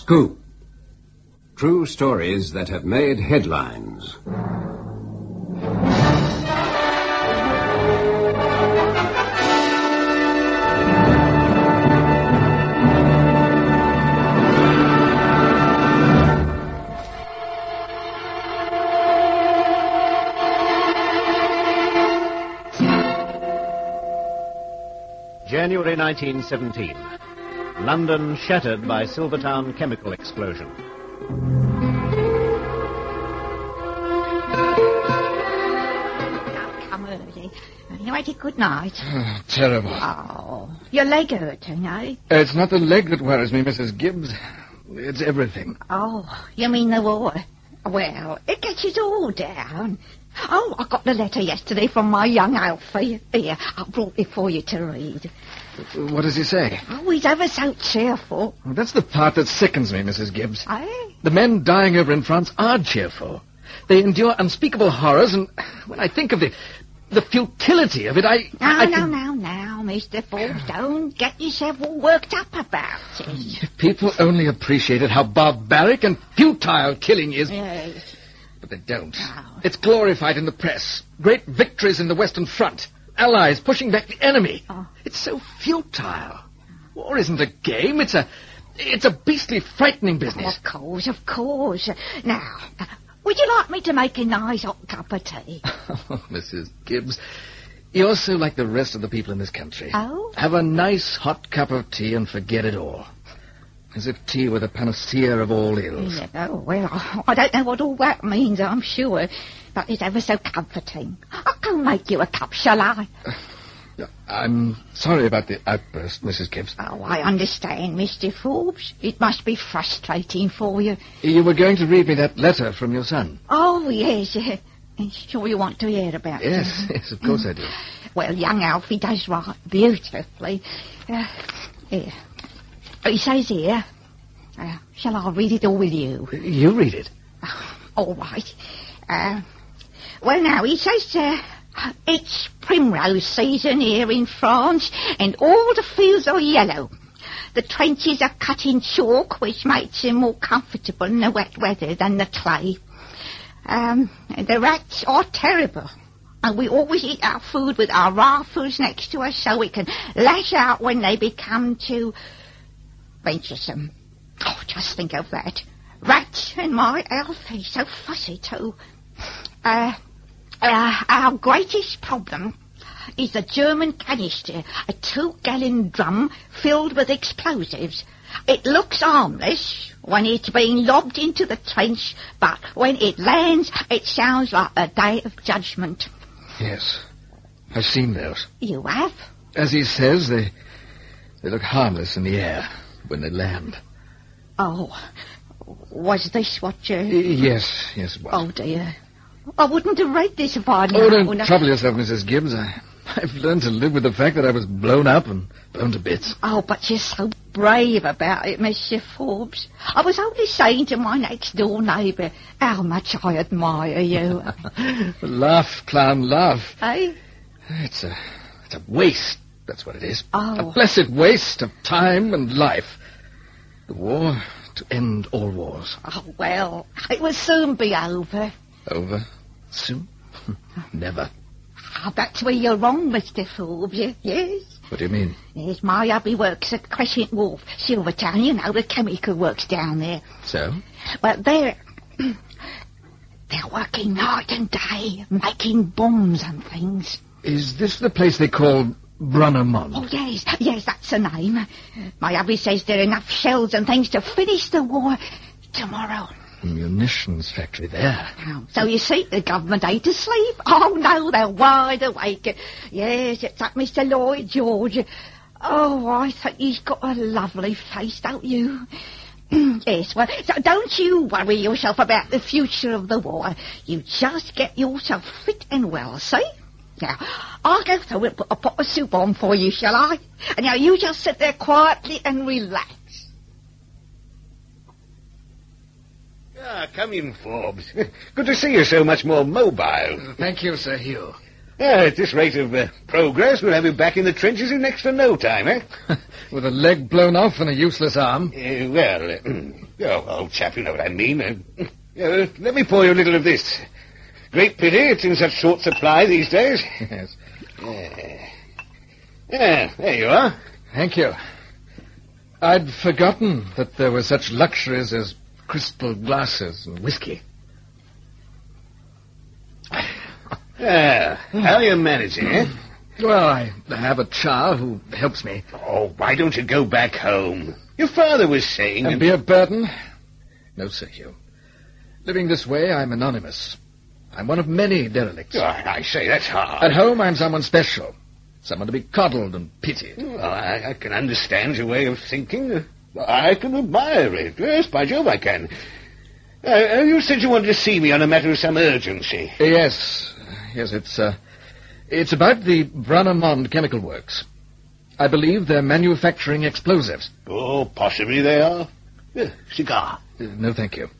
Scoop. True stories that have made headlines. January 1917. London shattered by Silvertown chemical explosion. Oh, come early. You had a good night. Oh, terrible. Oh, your leg hurting, eh? It's not the leg that worries me, Mrs. Gibbs. It's everything. Oh, you mean the war? Well, it gets us all down. Oh, I got the letter yesterday from my young Alfie. Here, I brought it for you to read. What does he say? Oh, he's ever so cheerful. Well, that's the part that sickens me, Mrs. Gibbs. Eh? The men dying over in France are cheerful. They endure unspeakable horrors, and when I think of the futility of it, Now, Mr. Forbes, don't get yourself all worked up about it. If people only appreciated how barbaric and futile killing is... Yes. But they don't. No. It's glorified in the press. Great victories in the Western Front. Allies pushing back the enemy. Oh. It's so futile. War isn't a game. It's a beastly, frightening business. Of course. Now, would you like me to make a nice hot cup of tea? Oh, Mrs. Gibbs, you're so like the rest of the people in this country. Oh? Have a nice hot cup of tea and forget it all. As if tea were the panacea of all ills. Yeah, oh, well, I don't know what all that means, I'm sure, but it's ever so comforting. I'll go make you a cup, shall I? I'm sorry about the outburst, Mrs. Gibbs. Oh, I understand, Mr. Forbes. It must be frustrating for you. You were going to read me that letter from your son. Oh, yes. Sure you want to hear about it? Yes, of course I do. Well, young Alfie does write beautifully. Here. He says here, shall I read it all with you? You read it. All right. Well, now, he says, it's primrose season here in France, and all the fields are yellow. The trenches are cut in chalk, which makes them more comfortable in the wet weather than the clay. And the rats are terrible. And we always eat our food with our rifles next to us so we can lash out when they become too venturesome. Oh, just think of that. Rats and my Alfie, so fussy too. Our greatest problem is the German canister, a 2-gallon drum filled with explosives. It looks harmless when it's being lobbed into the trench, but when it lands, it sounds like a day of judgment. Yes, I've seen those. You have? As he says, they look harmless in the air when they land. Oh, was this what you... Yes, it was. Oh, dear. I wouldn't have read this if I'd Oh, known. don't trouble yourself, Mrs. Gibbs. I've learned to live with the fact that I was blown up and blown to bits. Oh, but you're so brave about it, Mr. Forbes. I was only saying to my next-door neighbour how much I admire you. Laugh, clown, laugh. Eh? It's a waste, that's what it is. Oh. A blessed waste of time and life. The war to end all wars. Oh, well, it will soon be over. Over? Soon? Never. Oh, that's where you're wrong, Mr. Forbes, yes. What do you mean? Yes, my hubby works at Crescent Wharf, Silvertown, you know, the chemical works down there. So? Well, they're working night and day, making bombs and things. Is this the place they call Brunnermont? Oh, yes, that's the name. My hubby says there are enough shells and things to finish the war tomorrow. A munitions factory there. Oh, so you see, the government ain't asleep. Oh, no, they're wide awake. Yes, it's that Mr. Lloyd George. Oh, I think he's got a lovely face, don't you? Yes, well, so don't you worry yourself about the future of the war. You just get yourself fit and well, see? Now, I'll go through and put a pot of soup on for you, shall I? And now you just sit there quietly and relax. Ah, come in, Forbes. Good to see you so much more mobile. Thank you, Sir Hugh. At this rate of progress, we'll have you back in the trenches in next to no time, eh? With a leg blown off and a useless arm. Old chap, you know what I mean. Let me pour you a little of this. Great pity it's in such short supply these days. Yes. There you are. Thank you. I'd forgotten that there were such luxuries as crystal glasses and whiskey. How are you managing, eh? Well, I have a child who helps me. Oh, why don't you go back home? Your father was saying... And be a burden? No, Sir Hugh. Living this way, I'm anonymous. I'm one of many derelicts. Oh, I say, that's hard. At home, I'm someone special. Someone to be coddled and pitied. Well, I can understand your way of thinking. I can admire it. Yes, by Jove, I can. You said you wanted to see me on a matter of some urgency. Yes, it's about the Brunamond Chemical Works. I believe they're manufacturing explosives. Oh, possibly they are. Cigar. No, thank you.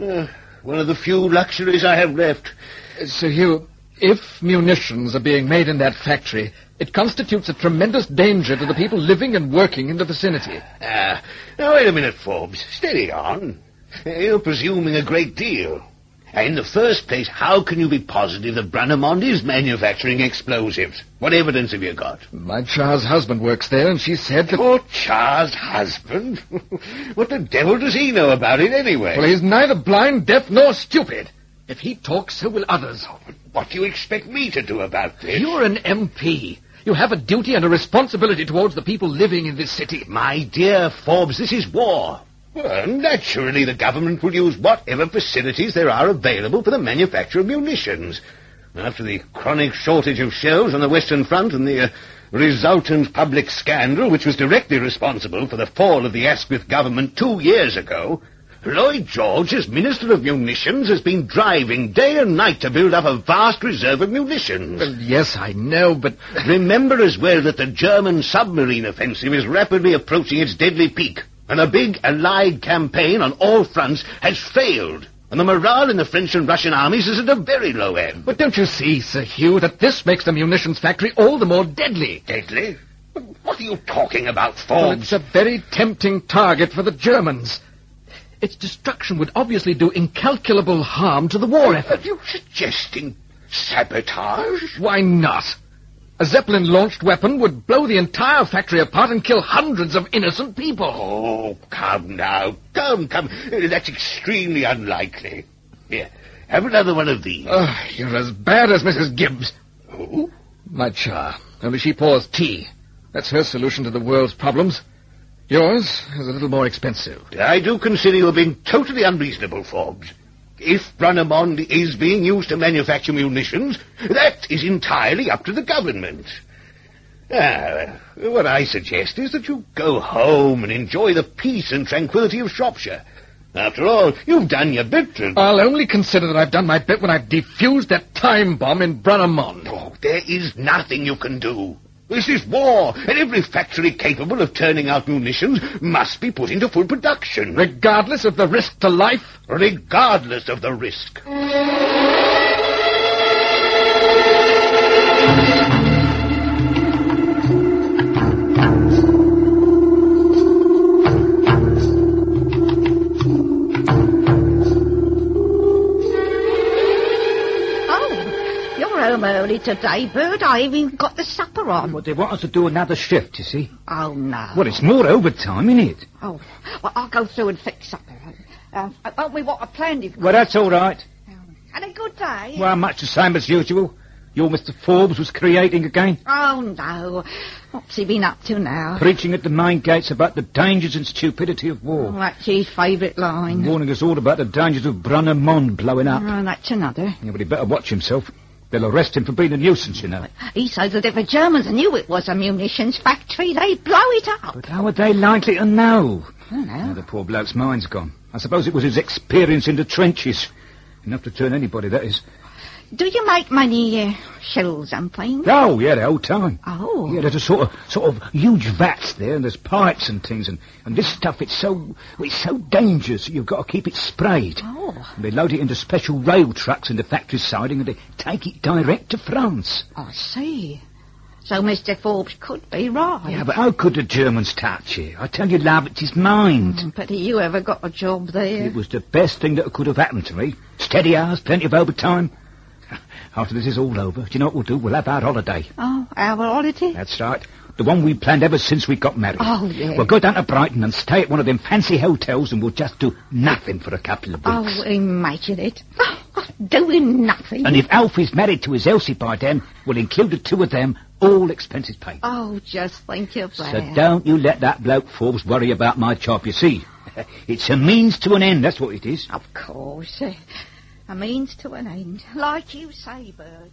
One of the few luxuries I have left. Sir Hugh, if munitions are being made in that factory, it constitutes a tremendous danger to the people living and working in the vicinity. Now, wait a minute, Forbes. Steady on. You're presuming a great deal. In the first place, how can you be positive that Brunamond is manufacturing explosives? What evidence have you got? My child's husband works there, and she said that... Your child's husband? What the devil does he know about it anyway? Well, he's neither blind, deaf, nor stupid. If he talks, so will others. What do you expect me to do about this? You're an MP. You have a duty and a responsibility towards the people living in this city. My dear Forbes, this is war. Well, naturally the government will use whatever facilities there are available for the manufacture of munitions. After the chronic shortage of shells on the Western Front and the resultant public scandal, which was directly responsible for the fall of the Asquith government 2 years ago, Lloyd George, as Minister of Munitions, has been driving day and night to build up a vast reserve of munitions. Well, yes, I know, but... Remember as well that the German submarine offensive is rapidly approaching its deadly peak, and a big Allied campaign on all fronts has failed, and the morale in the French and Russian armies is at a very low ebb. But don't you see, Sir Hugh, that this makes the munitions factory all the more deadly? Deadly? What are you talking about, Forbes? Well, it's a very tempting target for the Germans. Its destruction would obviously do incalculable harm to the war effort. Are you suggesting sabotage? Why not? A Zeppelin-launched weapon would blow the entire factory apart and kill hundreds of innocent people. Oh, come now. Come. That's extremely unlikely. Here, have another one of these. You're as bad as Mrs. Gibbs. Who? My Cha. Only she pours tea. That's her solution to the world's problems. Yours is a little more expensive. I do consider you being totally unreasonable, Forbes. If Brunamond is being used to manufacture munitions, that is entirely up to the government. What I suggest is that you go home and enjoy the peace and tranquility of Shropshire. After all, you've done your bit. I'll only consider that I've done my bit when I've defused that time bomb in Brunamond. Oh, there is nothing you can do. This is war, and every factory capable of turning out munitions must be put into full production. Regardless of the risk to life? Regardless of the risk. Home early today, Bird. I even got the supper on. Well, they want us to do another shift, you see. Oh, no. Well, it's more overtime, isn't it? Oh, well, I'll go through and fix supper. Won't we what I planned it? Well, that's all right. Had a good day? Well, much the same as usual. Your Mr. Forbes was creating again. Oh, no. What's he been up to now? Preaching at the main gates about the dangers and stupidity of war. Oh, that's his favourite line. Warning us all about the dangers of Brunamond blowing up. Oh, that's another. Yeah, but he better watch himself. They'll arrest him for being a nuisance, you know. He says that if the Germans knew it was a munitions factory, they'd blow it up. But how are they likely to know? I don't know. Now, the poor bloke's mind's gone. I suppose it was his experience in the trenches. Enough to turn anybody, that is. Do you make money shells and things? Oh, yeah, the whole time. Oh. Yeah, there's a sort of huge vats there, and there's pipes and things, and this stuff, it's so dangerous that you've got to keep it sprayed. Oh. And they load it into special rail trucks in the factory siding, and they take it direct to France. I see. So Mr. Forbes could be right. Yeah, but how could the Germans touch it? I tell you, love, it's his mind. But you ever got a job there? It was the best thing that could have happened to me. Steady hours, plenty of overtime. After this is all over, do you know what we'll do? We'll have our holiday. Oh, our holiday? That's right. The one we planned ever since we got married. Oh, yeah. We'll go down to Brighton and stay at one of them fancy hotels, and we'll just do nothing for a couple of weeks. Oh, imagine it. Doing nothing. And if Alfie's married to his Elsie by then, we'll include the two of them, all expenses paid. Oh, just think of that. So don't you let that bloke Forbes worry about my job, you see. It's a means to an end, that's what it is. Of course. A means to an end. Like you say, Bird.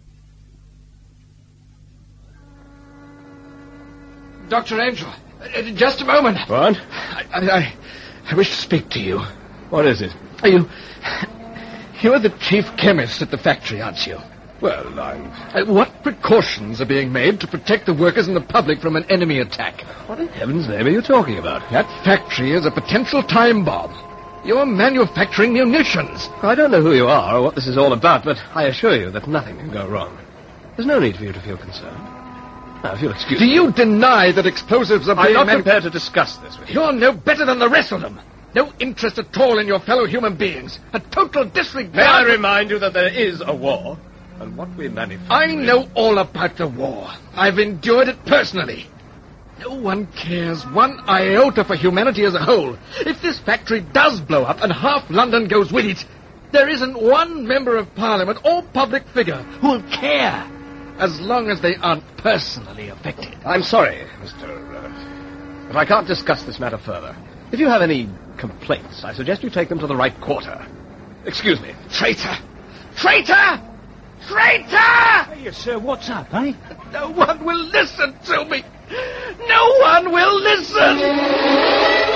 Dr. Angel, just a moment. What? I wish to speak to you. What is it? You're the chief chemist at the factory, aren't you? Well, what precautions are being made to protect the workers and the public from an enemy attack? What in heaven's name are you talking about? That factory is a potential time bomb. You're manufacturing munitions. I don't know who you are or what this is all about, but I assure you that nothing can go wrong. There's no need for you to feel concerned. Now, if you'll excuse me... Do me... you deny that explosives are being... I'm not prepared to discuss this with you. You're no better than the rest of them. No interest at all in your fellow human beings. A total disregard... May I remind you that there is a war, and what we manufacture... I know all about the war. I've endured it personally. No one cares one iota for humanity as a whole. If this factory does blow up and half London goes with it, there isn't one member of Parliament or public figure who'll care, as long as they aren't personally affected. I'm sorry, but I can't discuss this matter further. If you have any complaints, I suggest you take them to the right quarter. Excuse me. Traitor! Traitor! Traitor! Hey, sir, what's up, eh? No one will listen to me. No one will listen!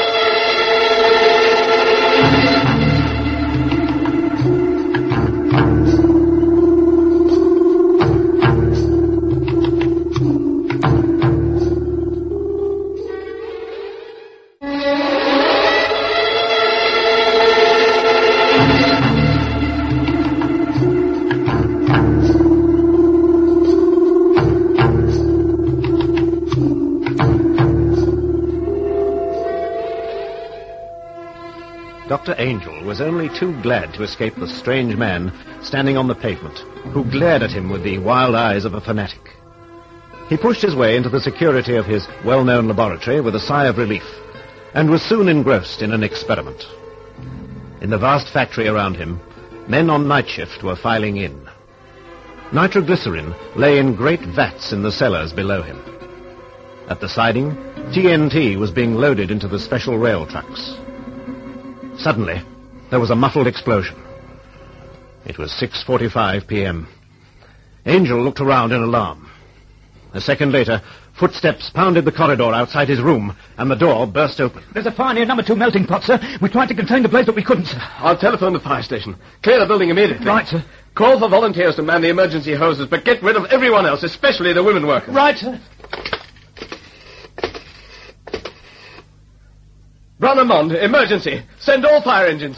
Dr. Angel was only too glad to escape the strange man standing on the pavement, who glared at him with the wild eyes of a fanatic. He pushed his way into the security of his well-known laboratory with a sigh of relief, and was soon engrossed in an experiment. In the vast factory around him, men on night shift were filing in. Nitroglycerin lay in great vats in the cellars below him. At the siding, TNT was being loaded into the special rail trucks. Suddenly, there was a muffled explosion. It was 6:45 p.m. Angel looked around in alarm. A second later, footsteps pounded the corridor outside his room, and the door burst open. There's a fire near number 2 melting pot, sir. We tried to contain the blaze, but we couldn't, sir. I'll telephone the fire station. Clear the building immediately. Right, sir. Call for volunteers to man the emergency hoses, but get rid of everyone else, especially the women workers. Right, sir. Branamond, emergency. Send all fire engines.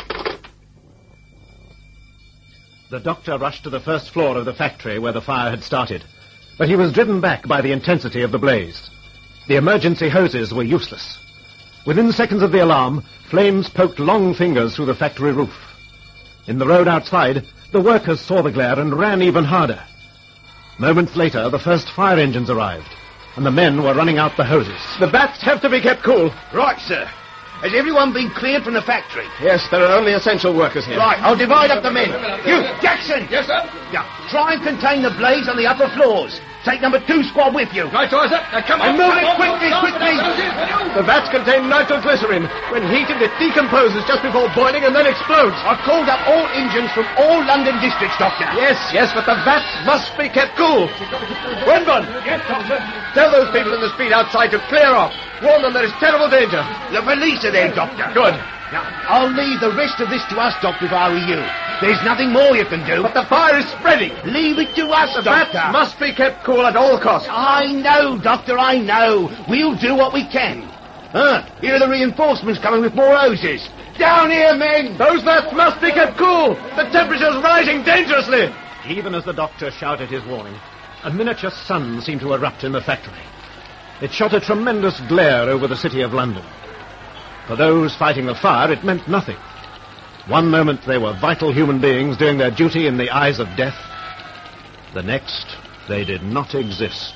The doctor rushed to the first floor of the factory where the fire had started, but he was driven back by the intensity of the blaze. The emergency hoses were useless. Within seconds of the alarm, flames poked long fingers through the factory roof. In the road outside, the workers saw the glare and ran even harder. Moments later, the first fire engines arrived, and the men were running out the hoses. The vats have to be kept cool. Right, sir. Has everyone been cleared from the factory? Yes, there are only essential workers here. Right, I'll divide up the men. You, Jackson! Yes, sir? Yeah, try and contain the blaze on the upper floors. Take number 2 squad with you. Right, sir. Come on. And move it quickly. The vats contain nitroglycerin. When heated, it decomposes just before boiling and then explodes. I've called up all engines from all London districts, Doctor. Yes, but the vats must be kept cool. Wenbon! Yes, Doctor. Tell those people in the street outside to clear off. Warn them there is terrible danger. The police are there, Doctor. Good. Now, I'll leave the rest of this to us, Doctor, if I were you. There's nothing more you can do. But the fire is spreading. Leave it to us, The Doctor. bats must be kept cool at all costs. I know, Doctor, I know. We'll do what we can. Here are the reinforcements coming with more hoses. Down here, men! Those bats must be kept cool. The temperature's rising dangerously. Even as the doctor shouted his warning, a miniature sun seemed to erupt in the factory. It shot a tremendous glare over the city of London. For those fighting the fire, it meant nothing. One moment they were vital human beings doing their duty in the eyes of death. The next, they did not exist.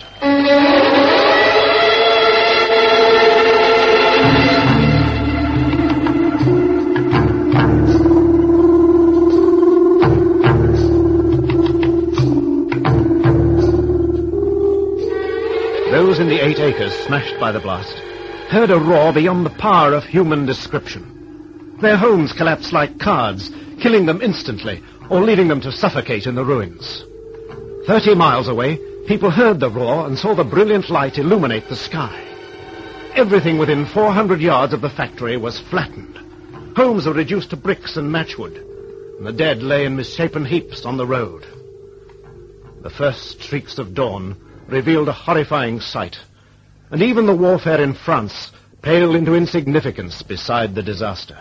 Those in the 8 acres smashed by the blast heard a roar beyond the power of human description. Their homes collapsed like cards, killing them instantly or leaving them to suffocate in the ruins. 30 miles away, people heard the roar and saw the brilliant light illuminate the sky. Everything within 400 yards of the factory was flattened. Homes were reduced to bricks and matchwood, and the dead lay in misshapen heaps on the road. The first streaks of dawn revealed a horrifying sight, and even the warfare in France paled into insignificance beside the disaster.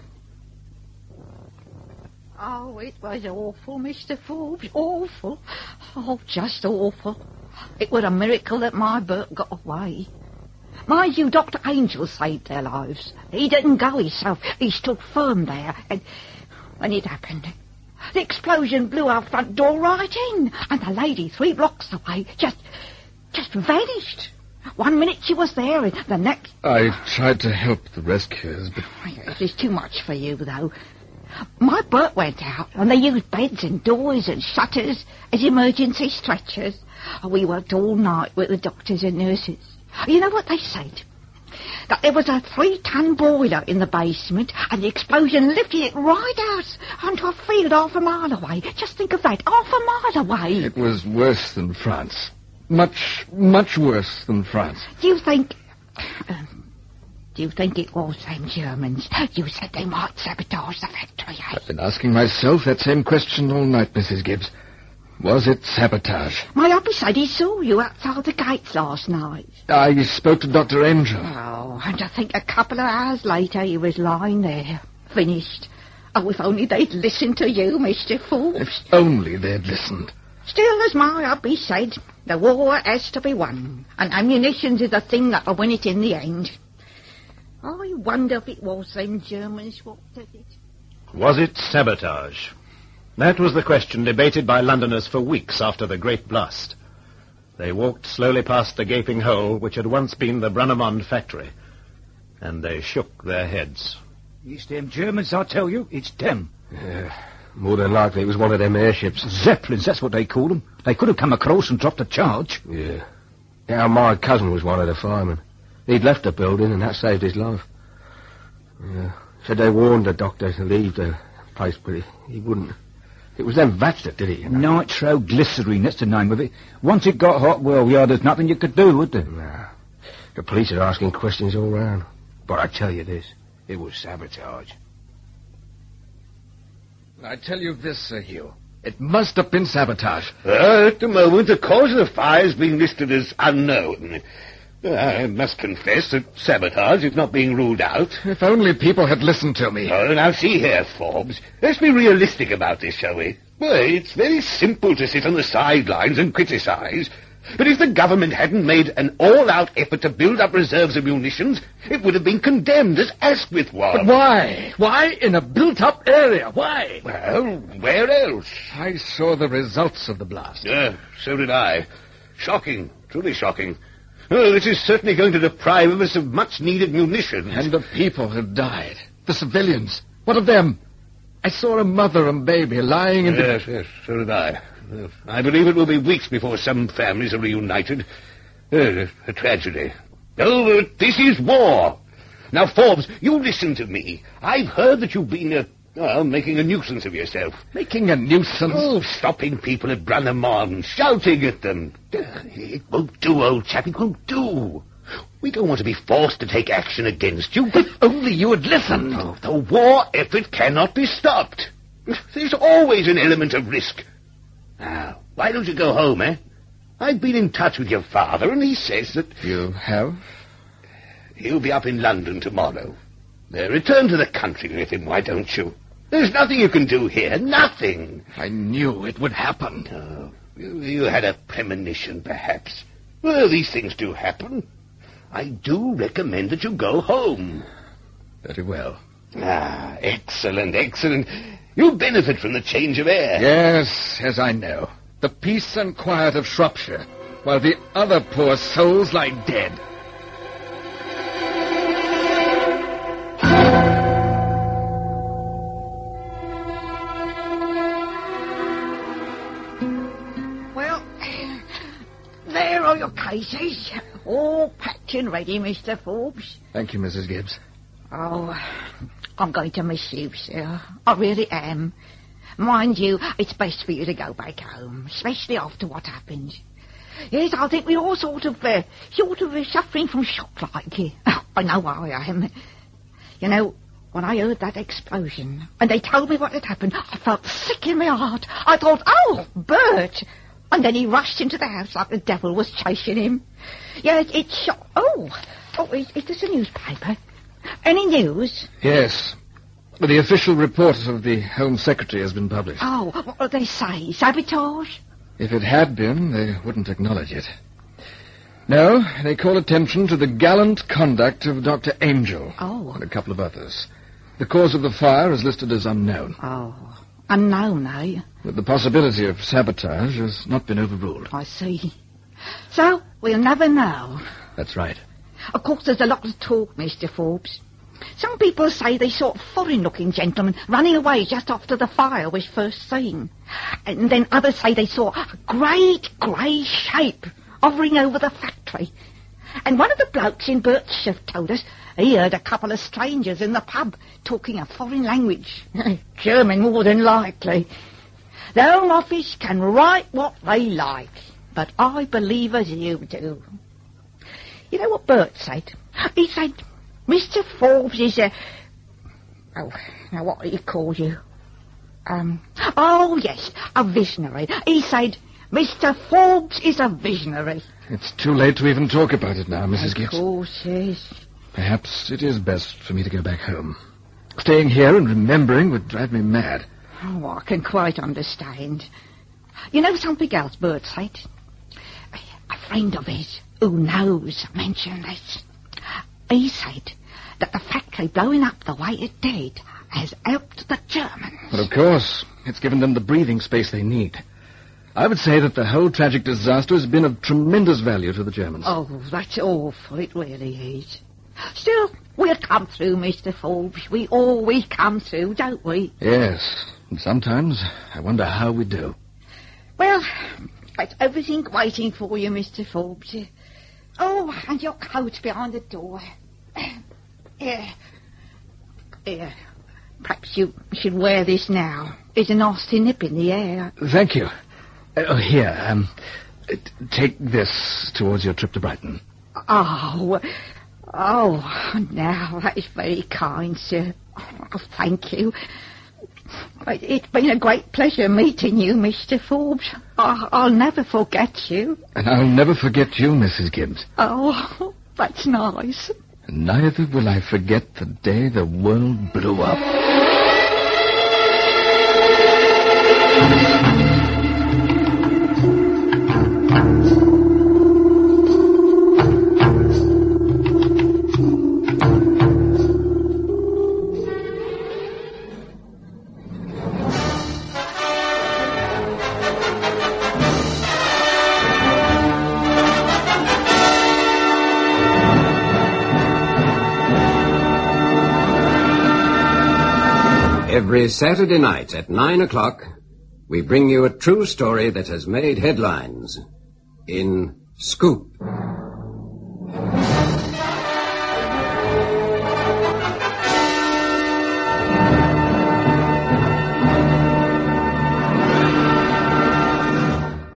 Oh, it was awful, Mr. Forbes, awful. Oh, just awful. It was a miracle that my Bert got away. Mind you, Dr. Angel saved their lives. He didn't go himself. He stood firm there, and when it happened, the explosion blew our front door right in, and the lady 3 blocks away just vanished. 1 minute she was there, and the next... I tried to help the rescuers, but... It is too much for you, though. My Bert went out, and they used beds and doors and shutters as emergency stretchers. We worked all night with the doctors and nurses. You know what they said? That there was a 3-ton boiler in the basement, and the explosion lifted it right out onto a field half a mile away. Just think of that, half a mile away. It was worse than France. Much, much worse than France. Do you think it was them Germans? You said they might sabotage the factory, eh? I've been asking myself that same question all night, Mrs. Gibbs. Was it sabotage? My hubby said he saw you outside the gates last night. I spoke to Dr. Angel. Oh, and I think a couple of hours later he was lying there, finished. Oh, if only they'd listened to you, Mr. Forbes. If only they'd listened. Still, as my hubby said, the war has to be won, and ammunitions is the thing that'll win it in the end. I wonder if it was them Germans what did it. Was it sabotage? That was the question debated by Londoners for weeks after the great blast. They walked slowly past the gaping hole which had once been the Brunnemond factory, and they shook their heads. It's them Germans, I tell you. It's them. Yeah, more than likely it was one of them airships. Zeppelins, that's what they call them. They could have come across and dropped a charge. Yeah. Yeah, my cousin was one of the firemen. He'd left the building, and that saved his life. Yeah. Said they warned the doctor to leave the place, but he wouldn't. It was them vats that did it, you know. Nitroglycerine, that's the name of it. Once it got hot, well, yeah, there's nothing you could do, would there? Nah. The police are asking questions all round. But I tell you this, it was sabotage. I tell you this, Sir Hugh. It must have been sabotage. At the moment, the cause of the fire is being listed as unknown. I must confess that sabotage is not being ruled out. If only people had listened to me. Oh, now see here, Forbes. Let's be realistic about this, shall we? Well, it's very simple to sit on the sidelines and criticize. But if the government hadn't made an all-out effort to build up reserves of munitions, it would have been condemned as Asquith was. But why? Why in a built-up area? Why? Well, where else? I saw the results of the blast. So did I. Shocking, truly shocking. Oh, this is certainly going to deprive us of much-needed munitions. And the people who died. The civilians. What of them? I saw a mother and baby lying in Yes, so did I. I believe it will be weeks before some families are reunited. A tragedy. Oh, but this is war. Now, Forbes, you listen to me. I've heard that you've been, making a nuisance of yourself. Making a nuisance? Oh, stopping people at Brunnemond, shouting at them. It won't do, old chap, it won't do. We don't want to be forced to take action against you. If only you had listened. Oh, the war effort cannot be stopped. There's always an element of risk. Now, why don't you go home, eh? I've been in touch with your father, and he says that... You have? He'll be up in London tomorrow. Return to the country with him, why don't you? There's nothing you can do here, nothing. I knew it would happen. Oh, you had a premonition, perhaps. Well, these things do happen. I do recommend that you go home. Very well. Ah, excellent, excellent. You'll benefit from the change of air. Yes, I know. The peace and quiet of Shropshire, while the other poor souls lie dead. Well, there are your cases. All packed and ready, Mr. Forbes. Thank you, Mrs. Gibbs. Oh, I'm going to miss you, sir. I really am. Mind you, it's best for you to go back home, especially after what happened. Yes, I think we're all sort of suffering from shock like. I know I am. You know, when I heard that explosion, and they told me what had happened, I felt sick in my heart. I thought, oh, Bert! And then he rushed into the house like the devil was chasing him. Yeah, it's shock. Oh, is this a newspaper? Any news? Yes. The official report of the Home Secretary has been published. Oh, what do they say? Sabotage? If it had been, they wouldn't acknowledge it. No, they call attention to the gallant conduct of Dr. Angel. Oh. And a couple of others. The cause of the fire is listed as unknown. Oh, unknown, eh? But the possibility of sabotage has not been overruled. I see. So, we'll never know. That's right. Of course, there's a lot of talk, Mr. Forbes. Some people say they saw a foreign-looking gentleman running away just after the fire was first seen. And then others say they saw a great grey shape hovering over the factory. And one of the blokes in Bert's shift told us he heard a couple of strangers in the pub talking a foreign language. German, more than likely. The Home Office can write what they like, but I believe as you do. You know what Bert said? He said, Mr. Forbes is a... Oh, now what do you call you? Oh, yes, a visionary. He said, Mr. Forbes is a visionary. It's too late to even talk about it now, Mrs. Gibbs. Of course, yes. Perhaps it is best for me to go back home. Staying here and remembering would drive me mad. Oh, I can quite understand. You know something else Bert said? A friend of his who knows mentioned this. He said that the factory blowing up the way it did has helped the Germans. Well, of course. It's given them the breathing space they need. I would say that the whole tragic disaster has been of tremendous value to the Germans. Oh, that's awful. It really is. Still, we'll come through, Mr. Forbes. We always come through, don't we? Yes. And sometimes I wonder how we do. Well, that's everything waiting for you, Mr. Forbes. Oh, and your coat behind the door. Here. Perhaps you should wear this now. It's a nasty nip in the air. Thank you. Here, take this towards your trip to Brighton. Oh, now, that is very kind, sir. Oh, thank you. It's been a great pleasure meeting you, Mr. Forbes. I'll never forget you. And I'll never forget you, Mrs. Gibbs. Oh, that's nice. Neither will I forget the day the world blew up. Every Saturday night at 9 o'clock, we bring you a true story that has made headlines in Scoop.